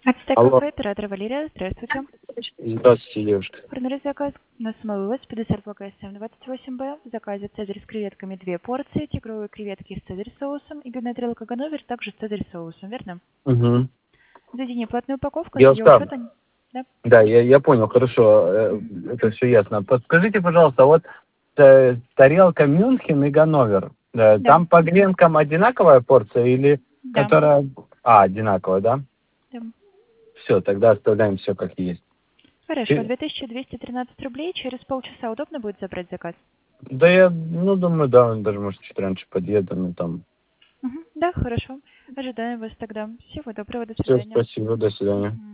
Ацтек Алло. кафе, оператор Валерия, здравствуйте. Здравствуйте, девушка. Формируя заказ на самовывоз по десерту КСМ 28Б. В заказе цезарь с креветками 2 порции, тигровые креветки с цезарь соусом и грибная тарелка Ганновер также с цезарь соусом, верно? Угу. Дадите неплатную упаковку для ее Девушка, учета. Да? да, я понял, хорошо, это все ясно. Подскажите, пожалуйста, вот тарелка Мюнхен и Ганновер, Да. там по гренкам одинаковая порция или Да. которая... А, одинаковая, да? Да. Все, тогда оставляем все как есть. Хорошо, 2213 рублей. Через полчаса удобно будет забрать заказ? Да я, думаю, да, даже может чуть раньше подъеду, там. Да, хорошо. Ожидаем вас тогда. Всего доброго, до Все, свидания. спасибо, до свидания.